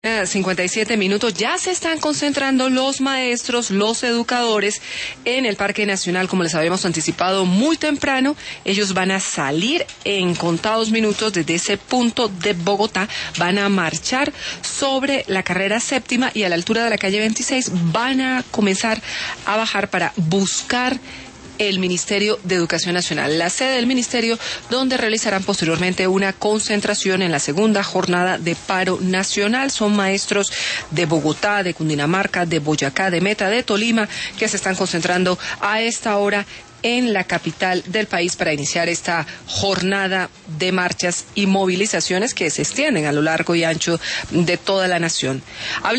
57 minutos. Ya se están concentrando los maestros, los educadores en el Parque Nacional, como les habíamos anticipado muy temprano. Ellos van a salir en contados minutos desde ese punto de Bogotá, van a marchar sobre la carrera séptima y a la altura de la calle 26 van a comenzar a bajar para buscar el Ministerio de Educación Nacional, la sede del ministerio, donde realizarán posteriormente una concentración en la segunda jornada de paro nacional. Son maestros de Bogotá, de Cundinamarca, de Boyacá, de Meta, de Tolima, que se están concentrando a esta hora en la capital del país para iniciar esta jornada de marchas y movilizaciones que se extienden a lo largo y ancho de toda la nación.